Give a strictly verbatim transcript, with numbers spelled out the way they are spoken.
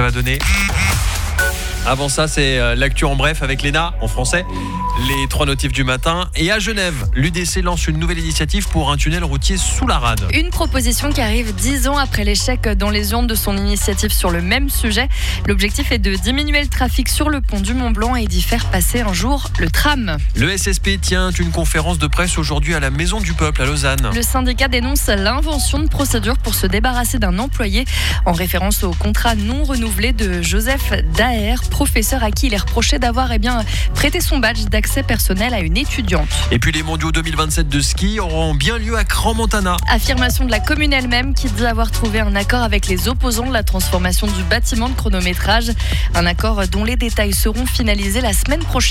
va donner. Avant ça, c'est l'actu en bref avec Léna, en français. Les trois notifs du matin. Et à Genève, l'U D C lance une nouvelle initiative pour un tunnel routier sous la rade. Une proposition qui arrive dix ans après l'échec dans les urnes de son initiative sur le même sujet. L'objectif est de diminuer le trafic sur le pont du Mont-Blanc et d'y faire passer un jour le tram. Le S S P tient une conférence de presse aujourd'hui à la Maison du Peuple à Lausanne. Le syndicat dénonce l'invention de procédures pour se débarrasser d'un employé en référence au contrat non renouvelé de Joseph Daher, professeur à qui il est reproché d'avoir eh bien, prêté son badge d'accès personnel à une étudiante. Et puis les mondiaux deux mille vingt-sept de ski auront bien lieu à Crans-Montana. Affirmation de la commune elle-même qui dit avoir trouvé un accord avec les opposants de la transformation du bâtiment de chronométrage. Un accord dont les détails seront finalisés la semaine prochaine.